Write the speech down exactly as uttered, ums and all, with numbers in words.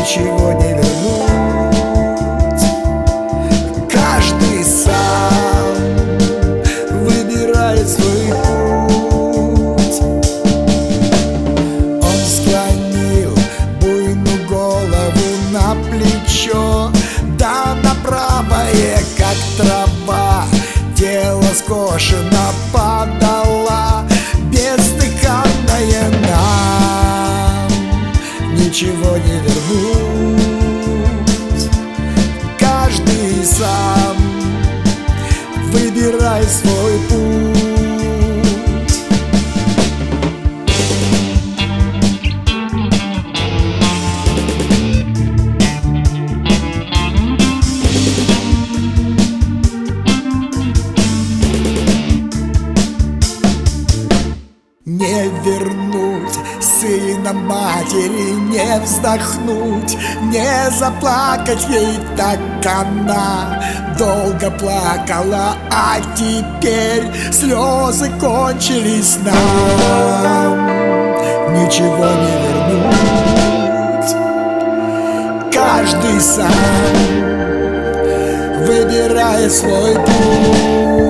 ничего не вернуть. Каждый сам выбирает свой путь. Он склонил буйную голову на плечо, да на правое, как трава, тело скошено подала, бездыханное нам ничего не вернуть. Каждый сам выбирает свой путь. Не вернуть сына матери, не вздохнуть, не заплакать ей, так она долго плакала, а теперь слезы кончились нам, ничего не вернуть. Каждый сам выбирает свой путь.